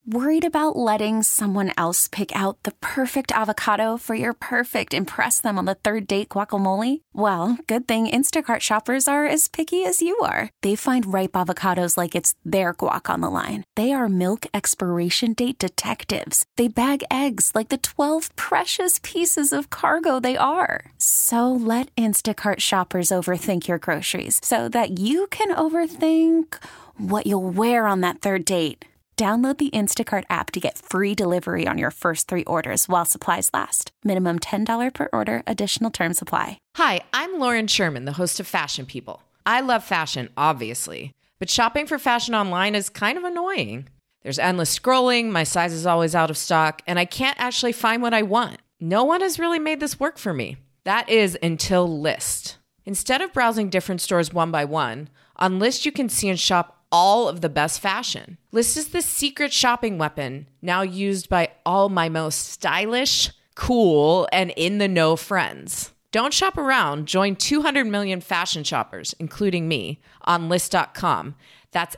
Worried about letting someone else pick out the perfect avocado for your perfect impress them on the third date guacamole? Well, good thing Instacart shoppers are as picky as you are. They find ripe avocados like it's their guac on the line. They are milk expiration date detectives. They bag eggs like the 12 precious pieces of cargo they are. So let Instacart shoppers overthink your groceries so that you can overthink what you'll wear on that third date. Download the Instacart app to get free delivery on your first 3 orders while supplies last. Minimum $10 per order. Additional terms apply. Hi, I'm Lauren Sherman, the host of Fashion People. I love fashion, obviously, but shopping for fashion online is kind of annoying. There's endless scrolling, my size is always out of stock, and I can't actually find what I want. No one has really made this work for me. That is until Lyst. Instead of browsing different stores one by one, on Lyst you can see and shop all of the best fashion. Lyst is the secret shopping weapon now used by all my most stylish, cool, and in-the-know friends. Don't shop around. Join 200 million fashion shoppers, including me, on Lyst.com. That's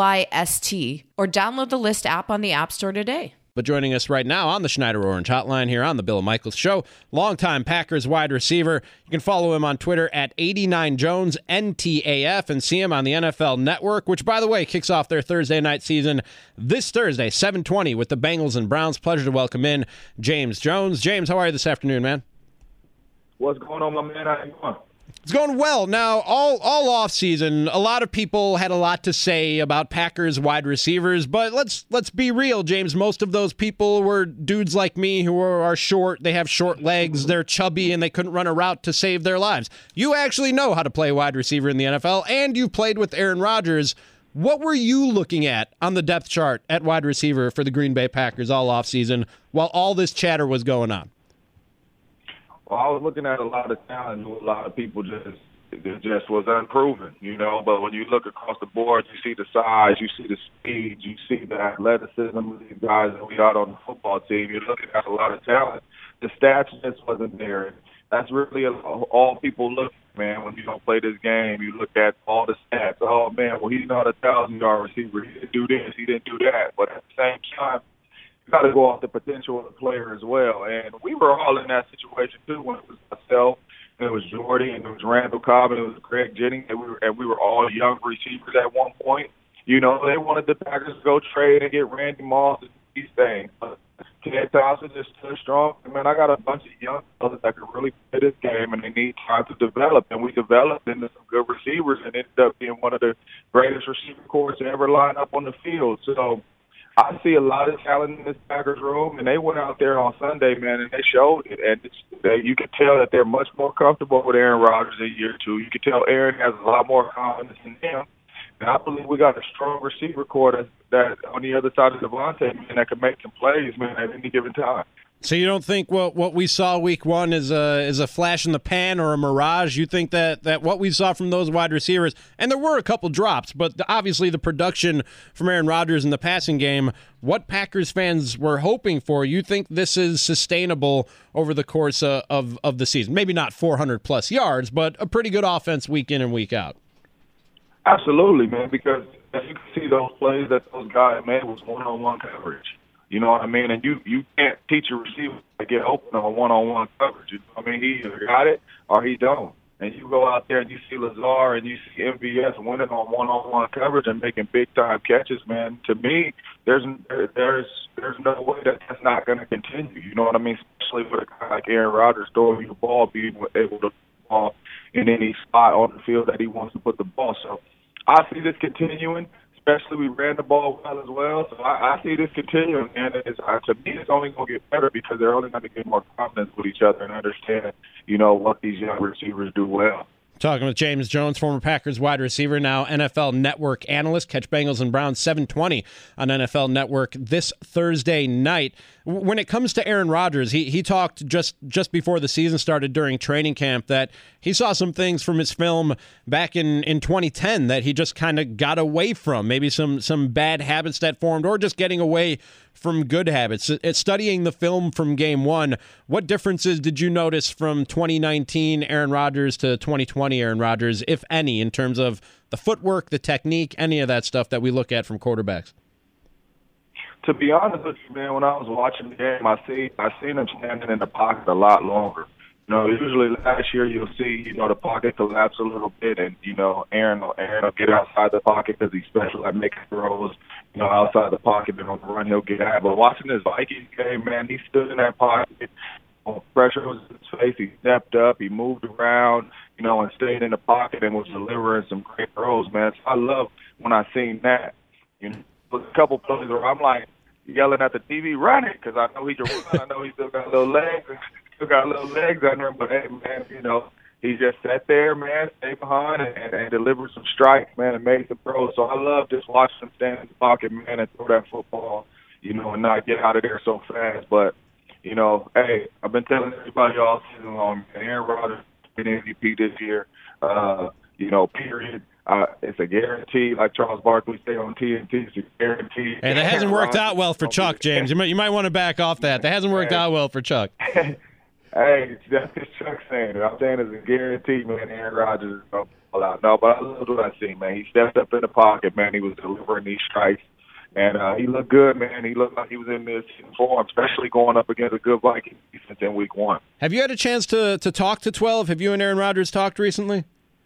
Lyst, or download the Lyst app on the App Store today. But joining us right now on the Schneider Orange Hotline here on the Bill Michaels Show, longtime Packers wide receiver. You can follow him on Twitter at 89Jones, NTAF, and see him on the NFL Network, which, by the way, kicks off their Thursday night season this Thursday, 7:20, with the Bengals and Browns. Pleasure to welcome in James Jones. James, how are you this afternoon, man? What's going on, my man? How you doing? It's going well. Now, all off season, a lot of people had a lot to say about Packers wide receivers, but let's be real, James. Most of those people were dudes like me who are short. They have short legs, they're chubby, and they couldn't run a route to save their lives. You actually know how to play wide receiver in the NFL, and you've played with Aaron Rodgers. What were you looking at on the depth chart at wide receiver for the Green Bay Packers all off season while all this chatter was going on? Well, I was looking at a lot of talent, a lot of people just was unproven, you know. But when you look across the board, you see the size, you see the speed, you see the athleticism of these guys that we got on the football team. You're looking at a lot of talent. The stats just wasn't there. That's really all people look at, man. When you don't play this game, you look at all the stats. Oh, man, well, he's not a 1,000-yard receiver. He didn't do this. He didn't do that. But at the same time, got to go off the potential of the player as well. And we were all in that situation, too, when it was myself, and it was Jordy, and it was Randall Cobb, and it was Greg Jennings, and we were all young receivers at one point. You know, they wanted the Packers to go trade and get Randy Moss and these things. But Ted Thompson just stood strong. I mean, I got a bunch of young fellas that can really play this game, and they need time to develop. And we developed into some good receivers and ended up being one of the greatest receiver corps to ever line up on the field. So I see a lot of talent in this Packers room, and they went out there on Sunday, man, and they showed it. And you could tell that they're much more comfortable with Aaron Rodgers in year 2. You could tell Aaron has a lot more confidence in him. And I believe we got a strong receiver corps that on the other side of Devontae, man, that can make some plays, man, at any given time. So you don't think what we saw week 1 is a flash in the pan or a mirage? You think that what we saw from those wide receivers, and there were a couple drops, but obviously the production from Aaron Rodgers in the passing game, what Packers fans were hoping for, you think this is sustainable over the course of the season? Maybe not 400-plus yards, but a pretty good offense week in and week out. Absolutely, man, because as you can see, those plays that those guys made was one-on-one coverage. You know what I mean? And you can't teach a receiver to get open on one-on-one coverage. I mean, he either got it or he don't. And you go out there and you see Lazar and you see MVS winning on one-on-one coverage and making big-time catches, man. To me, there's no way that's not going to continue. You know what I mean? Especially with a guy like Aaron Rodgers throwing you the ball, being able to put the ball in any spot on the field that he wants to put the ball. So I see this continuing. Especially we ran the ball well as well. So I see this continuing, and to me, it's only going to get better because they're only going to get more confidence with each other and understand, you know, what these young receivers do well. Talking with James Jones, former Packers wide receiver, now NFL Network analyst. Catch Bengals and Browns 7:20 on NFL Network this Thursday night. When it comes to Aaron Rodgers, he talked just before the season started during training camp that he saw some things from his film back in 2010 that he just kind of got away from, maybe some bad habits that formed or just getting away from good habits. Studying the film from game 1, what differences did you notice from 2019 Aaron Rodgers to 2020 Aaron Rodgers, if any, in terms of the footwork, the technique, any of that stuff that we look at from quarterbacks? To be honest with you, man, when I was watching the game, I seen him standing in the pocket a lot longer. Usually last year you'll see, the pocket collapse a little bit, and Aaron will get outside the pocket because he's special at making throws, outside the pocket, and on the run he'll get out. But watching this Vikings game, man, he stood in that pocket. Pressure was in his face. He stepped up. He moved around, and stayed in the pocket and was delivering some great throws, man. So I love when I seen that. A couple plays where I'm like yelling at the TV, run it, because I know he can run. I know he still got little legs. On him, but hey, man, he just sat there, man, stayed behind and delivered some strikes, man, and made some throws. So I love just watching him stand in the pocket, man, and throw that football, and not get out of there so fast. But, hey, I've been telling everybody all season long, man, Aaron Rodgers been MVP this year, period. It's a guarantee, like Charles Barkley say on TNT. It's a guarantee. And that hasn't worked out well for Chuck, James. You might want to back off that. That hasn't worked out well for Chuck. Hey, that's what Chuck's saying. I'm saying it's a guarantee, man. Aaron Rodgers is going to fall out. No, but I love what I see, man. He stepped up in the pocket, man. He was delivering these strikes. And he looked good, man. He looked like he was in this form, especially going up against a good Vikings defense in Week 1. Have you had a chance to talk to 12? Have you and Aaron Rodgers talked recently?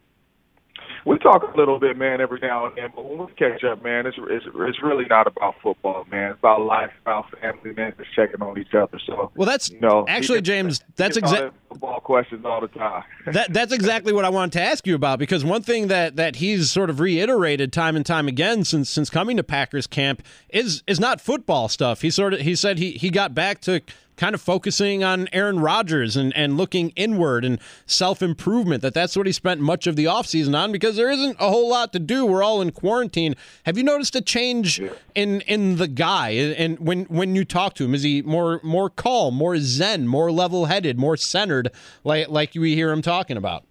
We talk a little bit, man, every now and then, but when we catch up, man, it's really not about football, man. It's about life, about family, man, just checking on each other. So, well, that's actually, James, that's exactly football questions all the time. That's exactly what I wanted to ask you about, because one thing that he's sort of reiterated time and time again since coming to Packers camp is not football stuff. He said he got back to kind of focusing on Aaron Rodgers and looking inward and self-improvement, that's what he spent much of the offseason on, because there isn't a whole lot to do. We're all in quarantine. Have you noticed a change in the guy? And when you talk to him, is he more calm, more zen, more level-headed, more centered, like we hear him talking about?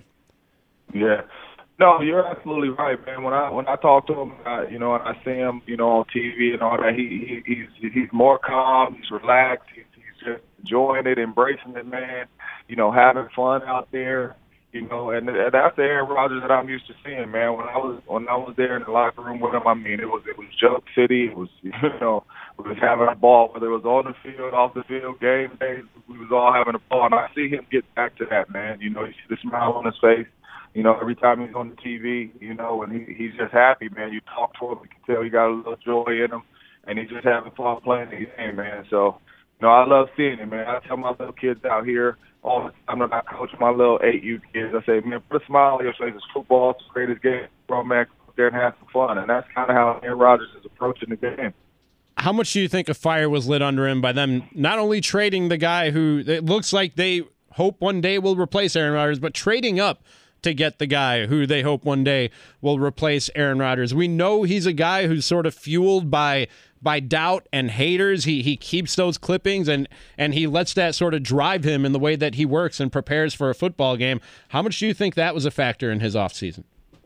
Yeah. No, you're absolutely right, man. When I talk to him, and I see him, on TV and all that, he's more calm, he's relaxed, he's just enjoying it, embracing it, man. Having fun out there, and that's the Aaron Rodgers that I'm used to seeing, man. When I was there in the locker room with him, I mean, it was joke city. It was, we was having a ball, whether it was on the field, off the field, game days, we was all having a ball, and I see him get back to that, man. You see the smile on his face. Every time he's on the TV, and he's just happy, man. You talk to him, you can tell he got a little joy in him, and he's just having fun playing the game, man. So, I love seeing it, man. I tell my little kids out here all the time that I coach my little 8U kids, I say, man, put a smile on your face. It's football. It's the greatest game. Bro, man, go out there and have some fun. And that's kind of how Aaron Rodgers is approaching the game. How much do you think a fire was lit under him by them not only trading the guy who it looks like they hope one day will replace Aaron Rodgers, but trading up to get the guy who they hope one day will replace Aaron Rodgers? We know he's a guy who's sort of fueled by doubt and haters. He keeps those clippings and he lets that sort of drive him in the way that he works and prepares for a football game. How much do you think that was a factor in his offseason?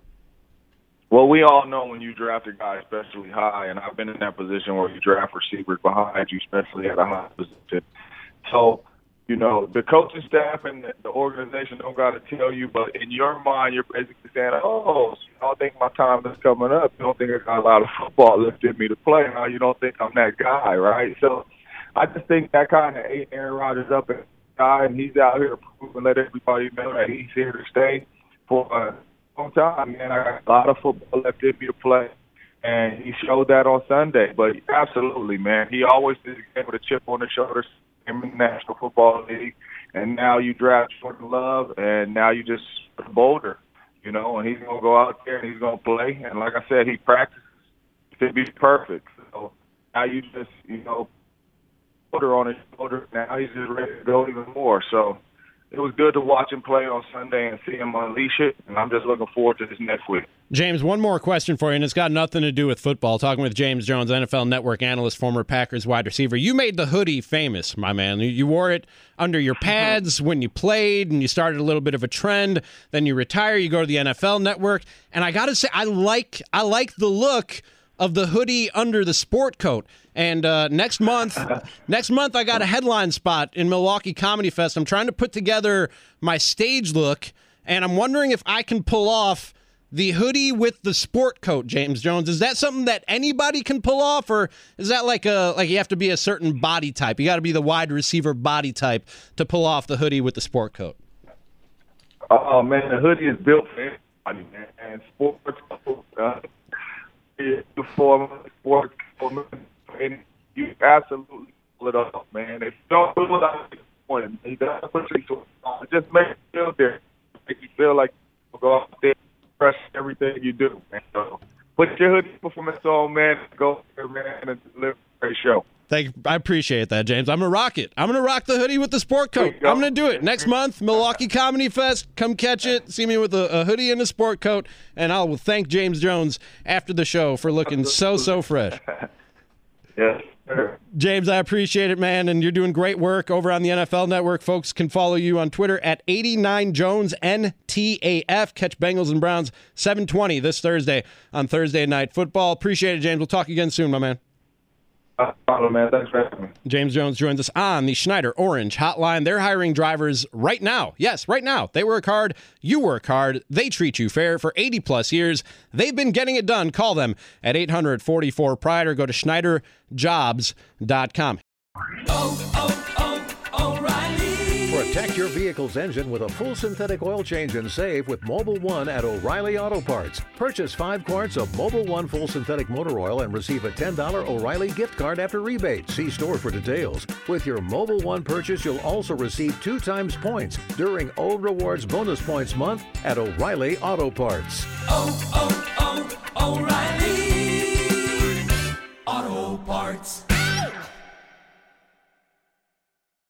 Well, we all know when you draft a guy especially high, and I've been in that position where you draft receivers behind you, especially at a high position. So, the coaching staff and the organization don't got to tell you, but in your mind, you're basically saying, oh, so you don't think my time is coming up. You don't think I got a lot of football left in me to play. Now you don't think I'm that guy, right? So I just think that kind of ate Aaron Rodgers up as a guy, and he's out here to prove and let everybody know that he's here to stay for a long time, man. I got a lot of football left in me to play, and he showed that on Sunday. But absolutely, man, he always did a game with a chip on his shoulder in the National Football League, and now you draft Jordan Love, and now you just bolder, and he's going to go out there and he's going to play. And like I said, he practices to be perfect. So now you just, bolder on his shoulder. Now he's just ready to go even more. So it was good to watch him play on Sunday and see him unleash it, and I'm just looking forward to this next week. James, one more question for you, and it's got nothing to do with football. Talking with James Jones, NFL Network analyst, former Packers wide receiver. You made the hoodie famous, my man. You wore it under your pads when you played, and you started a little bit of a trend. Then you retire, you go to the NFL Network, and I got to say, I like the look of the hoodie under the sport coat. And next month, I got a headline spot in Milwaukee Comedy Fest. I'm trying to put together my stage look, and I'm wondering if I can pull off the hoodie with the sport coat, James Jones. Is that something that anybody can pull off, or is that like you have to be a certain body type? You got to be the wide receiver body type to pull off the hoodie with the sport coat. Oh, man, the hoodie is built for anybody, man. And sports coat, sports coat, you absolutely pull it off, man. If you don't pull it off, you got to put your on. Just make it feel there. Make you feel like you go out there and crush everything you do, man. So put your hoodie performance on, man. Go there, man, and deliver a great show. I appreciate that, James. I'm going to rock it. I'm going to rock the hoodie with the sport coat. I'm going to do it. Next month, Milwaukee Comedy Fest. Come catch it. See me with a hoodie and a sport coat. And I will thank James Jones after the show for looking so fresh. Yes, sir. James, I appreciate it, man. And you're doing great work over on the NFL Network. Folks can follow you on Twitter at 89JonesNTAF. Catch Bengals and Browns 7:20 this Thursday on Thursday Night Football. Appreciate it, James. We'll talk again soon, my man. Man. Thanks for having me. James Jones joins us on the Schneider Orange Hotline. They're hiring drivers right now. Yes, right now. They work hard. You work hard. They treat you fair for 80-plus years. They've been getting it done. Call them at 800-44-PRIDE or go to SchneiderJobs.com. O'Reilly. Protect your vehicle's engine with a full synthetic oil change and save with Mobil 1 at O'Reilly Auto Parts. Purchase 5 quarts of Mobil 1 full synthetic motor oil and receive a $10 O'Reilly gift card after rebate. See store for details. With your Mobil 1 purchase, you'll also receive 2 times points during O Rewards Bonus Points Month at O'Reilly Auto Parts. O'Reilly Auto Parts.